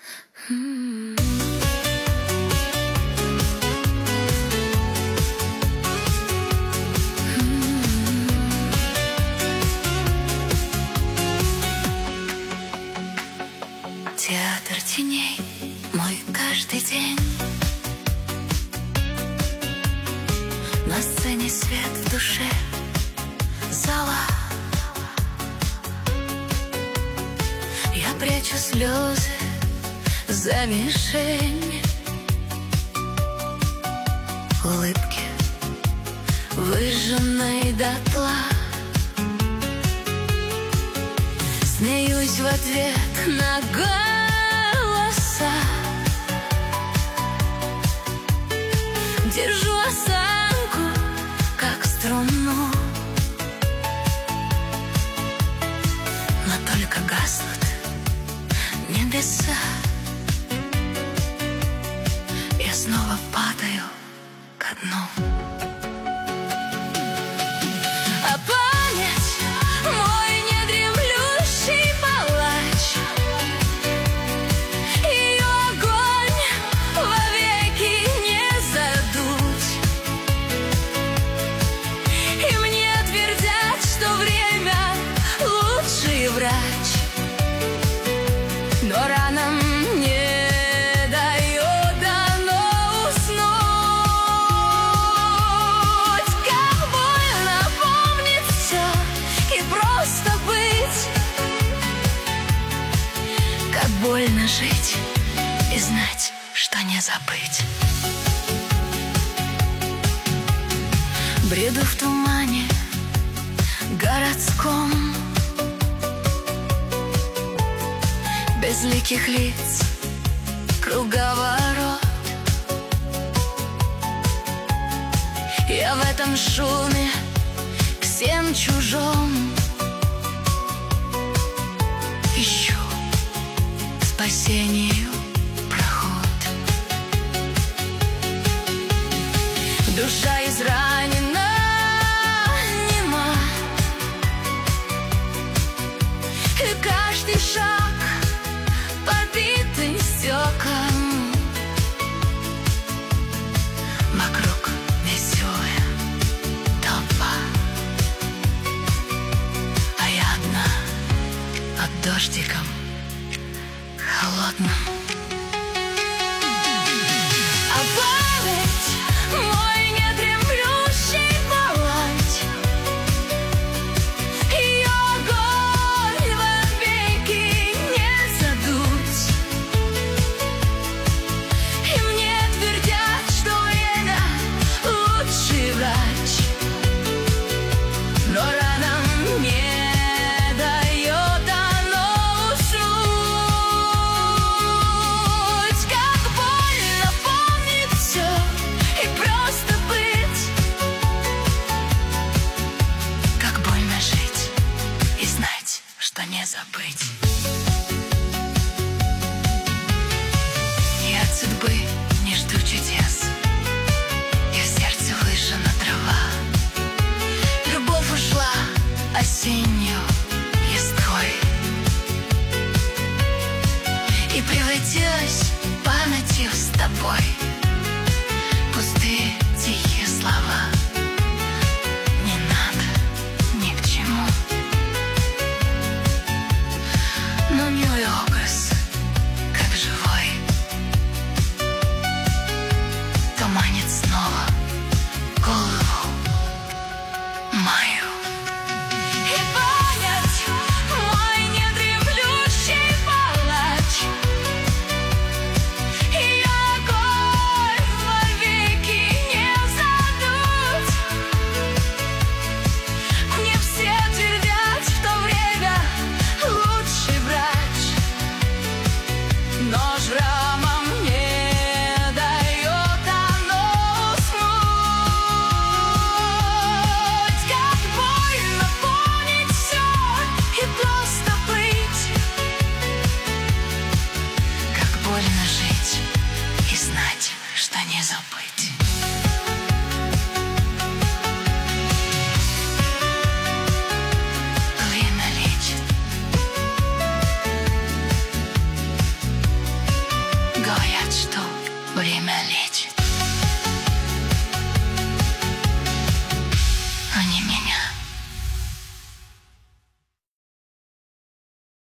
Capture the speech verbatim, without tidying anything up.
Театр теней мой каждый день. На сцене свет, в душе зала. Я прячу слезы за мишень. Улыбки, выжженной дотла. Смеюсь в ответ на голоса. Держу осанку, как струну. Но только гаснут небеса. Я снова падаю ко дну. А память мой недремлющий палач. Ее огонь вовеки не задуть. И мне твердят, что время лучший врач. Но ранам не дает оно уснуть. Как больно помнить все и просто быть. Как больно жить и знать, что не забыть. Бреду в тумане городском. Безликих лиц круговорот. Я в этом шуме всем чужом ищу спасению проход. Душа изранена, нема. И каждый шаг побитый стеком. Вокруг веселая толпа, а я одна под дождиком холодным. А память мой недремлющий палач. Ее огонь вовеки не задуть. И мне твердят, что время лучший врач. Но ранам не дает оно уснуть. Как больно помнить все и просто быть. Как больно жить и знать, что не забыть. Я от судьбы не жду чудес. И в сердце выжжена трава. Любовь ушла осенью листвой. И превратилась памятью с тобой. Пустые тихие слова. Не надо ни к чему. Но милый образ, как живой, туманит снова голову мою. И память мой недремлющий палач. Ее огонь вовеки не задуть. Мне все твердят, что время лучший врач. Но шрамам не дает оно уснуть. Как больно помнить все и просто быть. Как больно жить и знать, что не забыть. Время лечит. сказать, что время лечит.